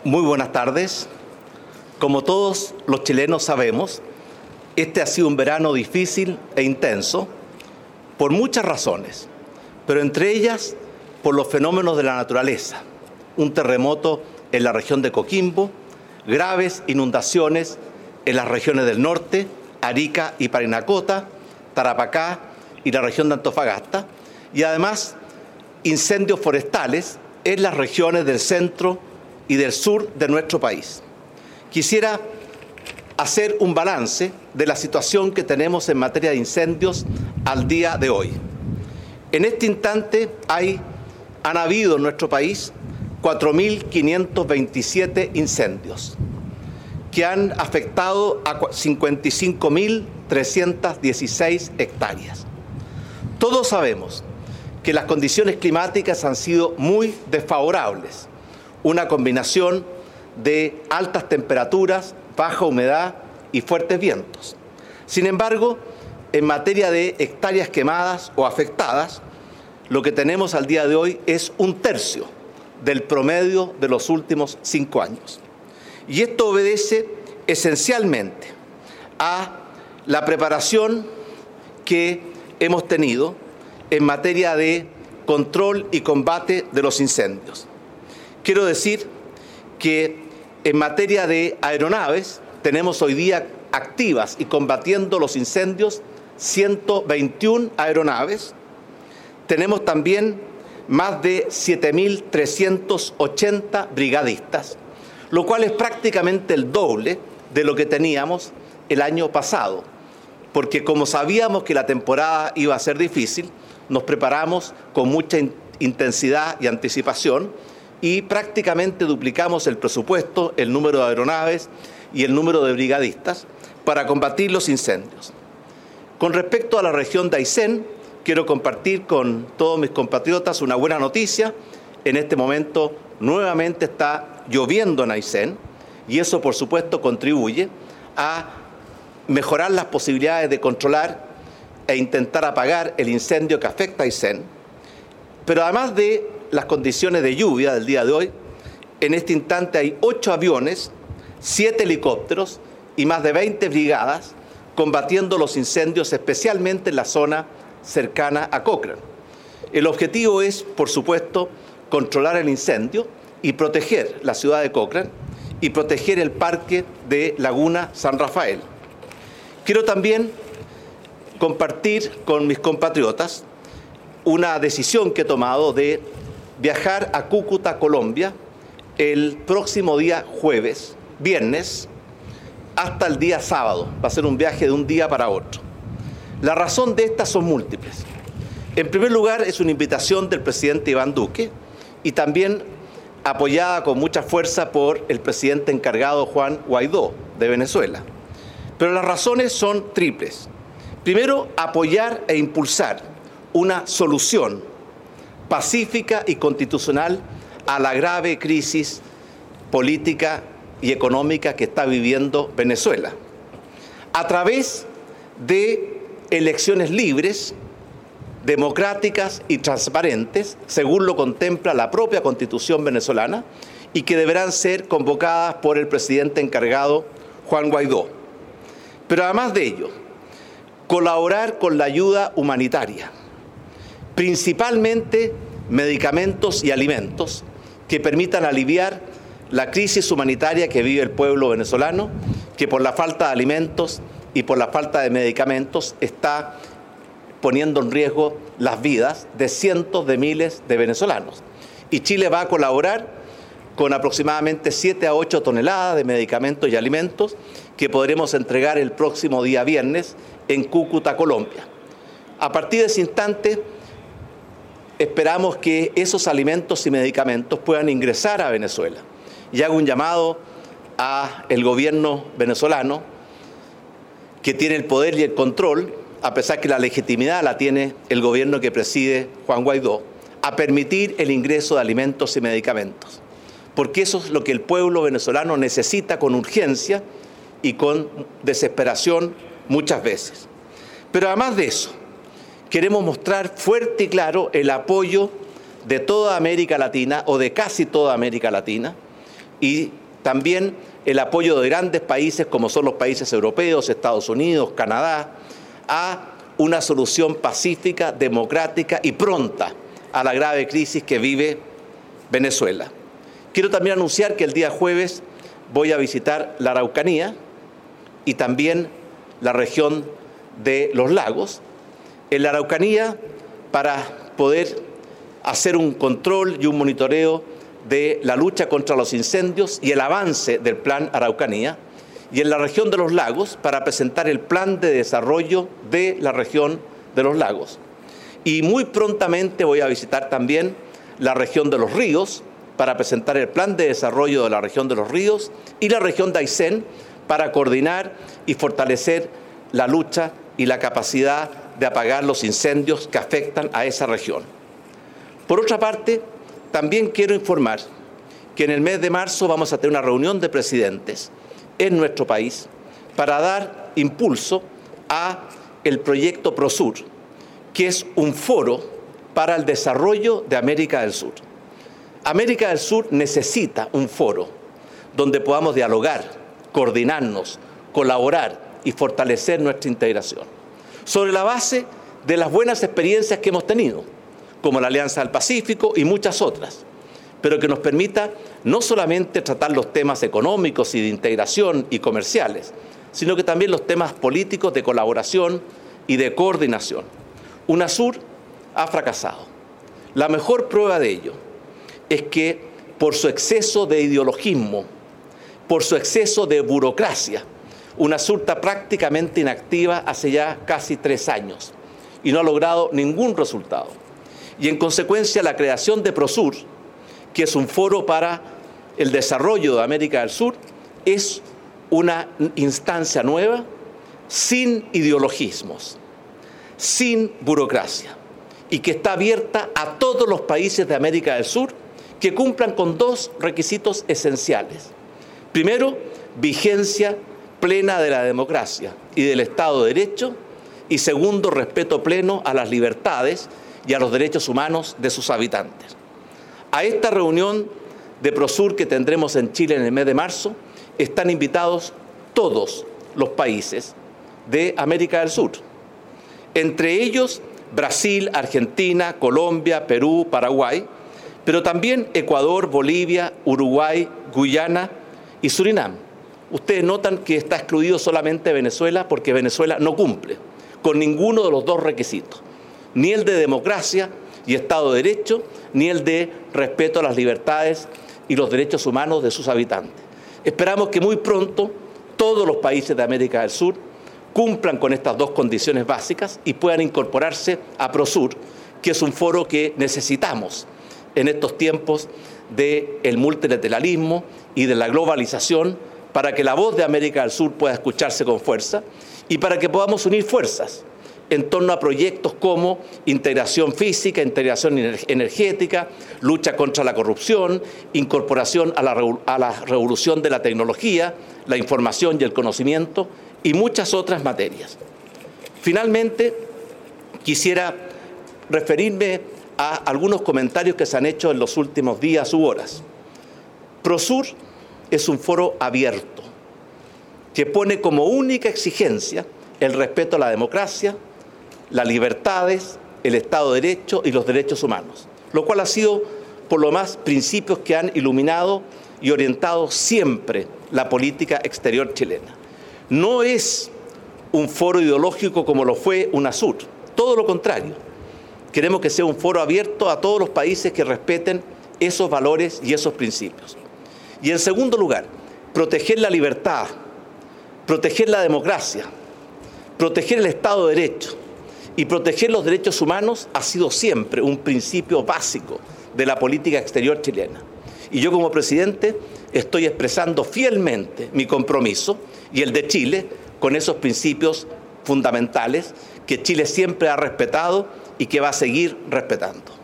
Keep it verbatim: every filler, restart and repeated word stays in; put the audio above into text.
Muy buenas tardes. Como todos los chilenos sabemos, este ha sido un verano difícil e intenso por muchas razones, pero entre ellas por los fenómenos de la naturaleza. Un terremoto en la región de Coquimbo, graves inundaciones en las regiones del norte, Arica y Parinacota, Tarapacá y la región de Antofagasta, y además incendios forestales en las regiones del centro y del sur de nuestro país. Quisiera hacer un balance de la situación que tenemos en materia de incendios al día de hoy. En este instante hay, han habido en nuestro país cuatro mil quinientos veintisiete incendios que han afectado a cincuenta y cinco mil trescientas dieciséis hectáreas. Todos sabemos que las condiciones climáticas han sido muy desfavorables, una combinación de altas temperaturas, baja humedad y fuertes vientos. Sin embargo, en materia de hectáreas quemadas o afectadas, lo que tenemos al día de hoy es un tercio del promedio de los últimos cinco años. Y esto obedece esencialmente a la preparación que hemos tenido en materia de control y combate de los incendios. Quiero decir que en materia de aeronaves tenemos hoy día activas y combatiendo los incendios ciento veintiuna aeronaves. Tenemos también más de siete mil trescientos ochenta brigadistas, lo cual es prácticamente el doble de lo que teníamos el año pasado, porque como sabíamos que la temporada iba a ser difícil, nos preparamos con mucha in- intensidad y anticipación y prácticamente duplicamos el presupuesto, el número de aeronaves y el número de brigadistas para combatir los incendios. Con respecto a la región de Aysén, quiero compartir con todos mis compatriotas una buena noticia. En este momento nuevamente está lloviendo en Aysén y eso por supuesto contribuye a mejorar las posibilidades de controlar e intentar apagar el incendio que afecta a Aysén. Pero además de las condiciones de lluvia del día de hoy, en este instante hay ocho aviones, siete helicópteros y más de veinte brigadas combatiendo los incendios, especialmente en la zona cercana a Cochrane. El objetivo es, por supuesto, controlar el incendio y proteger la ciudad de Cochrane y proteger el parque de Laguna San Rafael. Quiero también compartir con mis compatriotas una decisión que he tomado de viajar a Cúcuta, Colombia, el próximo día jueves, viernes, hasta el día sábado. Va a ser un viaje de un día para otro. La razón de estas son múltiples. En primer lugar, es una invitación del presidente Iván Duque y también apoyada con mucha fuerza por el presidente encargado Juan Guaidó de Venezuela. Pero las razones son triples. Primero, apoyar e impulsar una solución pacífica y constitucional a la grave crisis política y económica que está viviendo Venezuela, a través de elecciones libres, democráticas y transparentes, según lo contempla la propia Constitución venezolana, y que deberán ser convocadas por el presidente encargado Juan Guaidó. Pero además de ello, colaborar con la ayuda humanitaria, principalmente medicamentos y alimentos que permitan aliviar la crisis humanitaria que vive el pueblo venezolano, que por la falta de alimentos y por la falta de medicamentos está poniendo en riesgo las vidas de cientos de miles de venezolanos. Y Chile va a colaborar con aproximadamente siete a ocho toneladas de medicamentos y alimentos que podremos entregar el próximo día viernes en Cúcuta, Colombia. A partir de ese instante, esperamos que esos alimentos y medicamentos puedan ingresar a Venezuela. Y hago un llamado al gobierno venezolano, que tiene el poder y el control, a pesar que la legitimidad la tiene el gobierno que preside Juan Guaidó, a permitir el ingreso de alimentos y medicamentos. Porque eso es lo que el pueblo venezolano necesita con urgencia y con desesperación muchas veces. Pero además de eso, queremos mostrar fuerte y claro el apoyo de toda América Latina o de casi toda América Latina y también el apoyo de grandes países como son los países europeos, Estados Unidos, Canadá, a una solución pacífica, democrática y pronta a la grave crisis que vive Venezuela. Quiero también anunciar que el día jueves voy a visitar la Araucanía y también la región de los lagos. En la Araucanía, para poder hacer un control y un monitoreo de la lucha contra los incendios y el avance del Plan Araucanía, y en la región de los lagos para presentar el plan de desarrollo de la región de los lagos. Y muy prontamente voy a visitar también la región de los ríos para presentar el plan de desarrollo de la región de los ríos y la región de Aysén para coordinar y fortalecer la lucha y la capacidad de apagar los incendios que afectan a esa región. Por otra parte, también quiero informar que en el mes de marzo vamos a tener una reunión de presidentes en nuestro país para dar impulso a el proyecto PROSUR, que es un foro para el desarrollo de América del Sur. América del Sur necesita un foro donde podamos dialogar, coordinarnos, colaborar y fortalecer nuestra integración, sobre la base de las buenas experiencias que hemos tenido, como la Alianza del Pacífico y muchas otras, pero que nos permita no solamente tratar los temas económicos y de integración y comerciales, sino que también los temas políticos de colaboración y de coordinación. UNASUR ha fracasado. La mejor prueba de ello es que por su exceso de ideologismo, por su exceso de burocracia, UNASUR está prácticamente inactiva hace ya casi tres años y no ha logrado ningún resultado. Y en consecuencia la creación de PROSUR, que es un foro para el desarrollo de América del Sur, es una instancia nueva, sin ideologismos, sin burocracia, y que está abierta a todos los países de América del Sur que cumplan con dos requisitos esenciales. Primero, vigencia plena de la democracia y del Estado de Derecho, y segundo, respeto pleno a las libertades y a los derechos humanos de sus habitantes. A esta reunión de PROSUR que tendremos en Chile en el mes de marzo están invitados todos los países de América del Sur, entre ellos Brasil, Argentina, Colombia, Perú, Paraguay, pero también Ecuador, Bolivia, Uruguay, Guyana y Surinam. Ustedes notan que está excluido solamente Venezuela porque Venezuela no cumple con ninguno de los dos requisitos, ni el de democracia y Estado de Derecho, ni el de respeto a las libertades y los derechos humanos de sus habitantes. Esperamos que muy pronto todos los países de América del Sur cumplan con estas dos condiciones básicas y puedan incorporarse a PROSUR, que es un foro que necesitamos en estos tiempos del multilateralismo y de la globalización, para que la voz de América del Sur pueda escucharse con fuerza y para que podamos unir fuerzas en torno a proyectos como integración física, integración energética, lucha contra la corrupción, incorporación a la, a la revolución de la tecnología, la información y el conocimiento y muchas otras materias. Finalmente, quisiera referirme a algunos comentarios que se han hecho en los últimos días u horas. PROSUR es un foro abierto que pone como única exigencia el respeto a la democracia, las libertades, el Estado de Derecho y los derechos humanos, lo cual ha sido por lo más principios que han iluminado y orientado siempre la política exterior chilena. No es un foro ideológico como lo fue UNASUR, todo lo contrario. Queremos que sea un foro abierto a todos los países que respeten esos valores y esos principios. Y en segundo lugar, proteger la libertad, proteger la democracia, proteger el Estado de Derecho y proteger los derechos humanos ha sido siempre un principio básico de la política exterior chilena. Y yo como presidente estoy expresando fielmente mi compromiso y el de Chile con esos principios fundamentales que Chile siempre ha respetado y que va a seguir respetando.